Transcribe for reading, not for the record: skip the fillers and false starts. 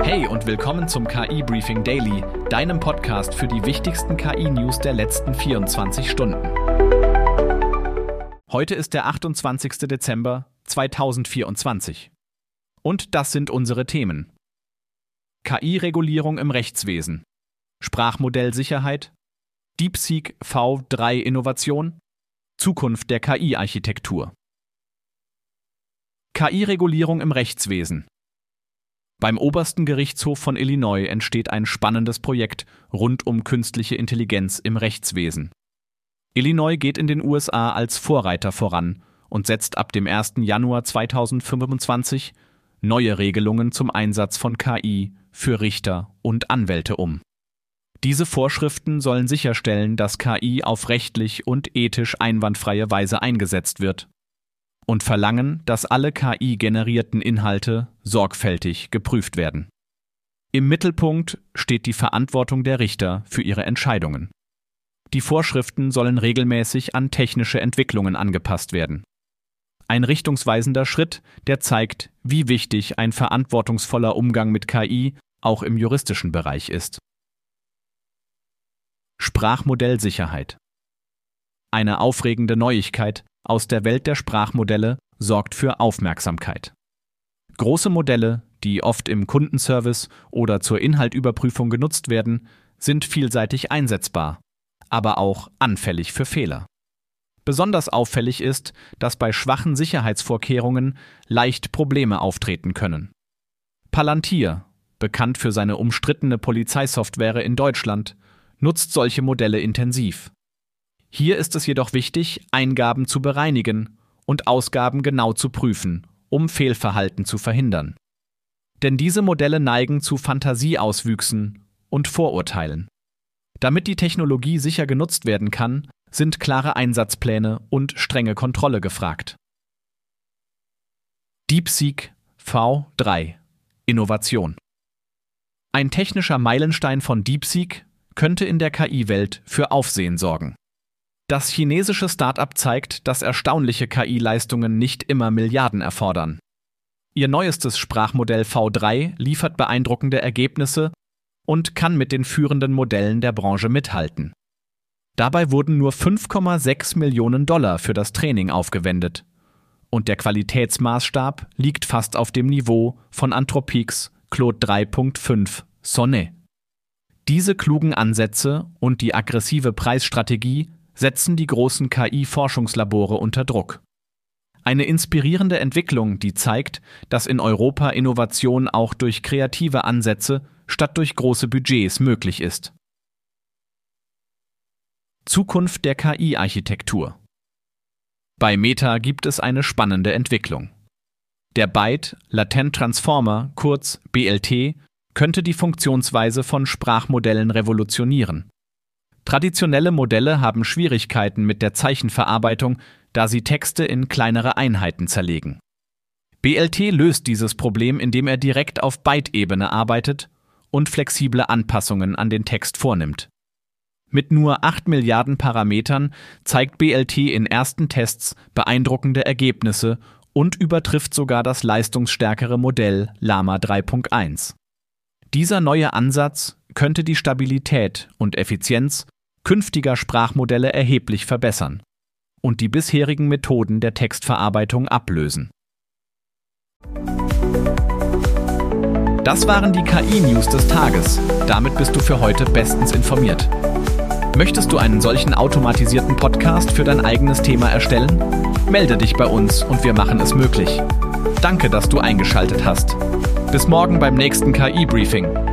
Hey und willkommen zum KI Briefing Daily, deinem Podcast für die wichtigsten KI-News der letzten 24 Stunden. Heute ist der 28. Dezember 2024. Und das sind unsere Themen. KI-Regulierung im Rechtswesen, Sprachmodellsicherheit, DeepSeek V3 Innovation, Zukunft der KI-Architektur. KI-Regulierung im Rechtswesen. Beim obersten Gerichtshof von Illinois entsteht ein spannendes Projekt rund um künstliche Intelligenz im Rechtswesen. Illinois geht in den USA als Vorreiter voran und setzt ab dem 1. Januar 2025 neue Regelungen zum Einsatz von KI für Richter und Anwälte um. Diese Vorschriften sollen sicherstellen, dass KI auf rechtlich und ethisch einwandfreie Weise eingesetzt wird und verlangen, dass alle KI-generierten Inhalte sorgfältig geprüft werden. Im Mittelpunkt steht die Verantwortung der Richter für ihre Entscheidungen. Die Vorschriften sollen regelmäßig an technische Entwicklungen angepasst werden. Ein richtungsweisender Schritt, der zeigt, wie wichtig ein verantwortungsvoller Umgang mit KI auch im juristischen Bereich ist. Sprachmodellsicherheit. Eine aufregende Neuigkeit aus der Welt der Sprachmodelle sorgt für Aufmerksamkeit. Große Modelle, die oft im Kundenservice oder zur Inhaltüberprüfung genutzt werden, sind vielseitig einsetzbar, aber auch anfällig für Fehler. Besonders auffällig ist, dass bei schwachen Sicherheitsvorkehrungen leicht Probleme auftreten können. Palantir, bekannt für seine umstrittene Polizeisoftware in Deutschland, nutzt solche Modelle intensiv. Hier ist es jedoch wichtig, Eingaben zu bereinigen und Ausgaben genau zu prüfen, um Fehlverhalten zu verhindern. Denn diese Modelle neigen zu Fantasieauswüchsen und Vorurteilen. Damit die Technologie sicher genutzt werden kann, sind klare Einsatzpläne und strenge Kontrolle gefragt. DeepSeek V3 Innovation. Ein technischer Meilenstein von DeepSeek könnte in der KI-Welt für Aufsehen sorgen. Das chinesische Start-up zeigt, dass erstaunliche KI-Leistungen nicht immer Milliarden erfordern. Ihr neuestes Sprachmodell V3 liefert beeindruckende Ergebnisse und kann mit den führenden Modellen der Branche mithalten. Dabei wurden nur $5,6 Millionen für das Training aufgewendet. Und der Qualitätsmaßstab liegt fast auf dem Niveau von Anthropics Claude 3.5 Sonnet. Diese klugen Ansätze und die aggressive Preisstrategie setzen die großen KI-Forschungslabore unter Druck. Eine inspirierende Entwicklung, die zeigt, dass in Europa Innovation auch durch kreative Ansätze statt durch große Budgets möglich ist. Zukunft der KI-Architektur. Bei Meta gibt es eine spannende Entwicklung. Der Byte Latent Transformer, kurz BLT, könnte die Funktionsweise von Sprachmodellen revolutionieren. Traditionelle Modelle haben Schwierigkeiten mit der Zeichenverarbeitung, da sie Texte in kleinere Einheiten zerlegen. BLT löst dieses Problem, indem er direkt auf Byte-Ebene arbeitet und flexible Anpassungen an den Text vornimmt. Mit nur 8 Milliarden Parametern zeigt BLT in ersten Tests beeindruckende Ergebnisse und übertrifft sogar das leistungsstärkere Modell Llama 3.1. Dieser neue Ansatz könnte die Stabilität und Effizienz künftiger Sprachmodelle erheblich verbessern und die bisherigen Methoden der Textverarbeitung ablösen. Das waren die KI-News des Tages. Damit bist du für heute bestens informiert. Möchtest du einen solchen automatisierten Podcast für dein eigenes Thema erstellen? Melde dich bei uns und wir machen es möglich. Danke, dass du eingeschaltet hast. Bis morgen beim nächsten KI-Briefing.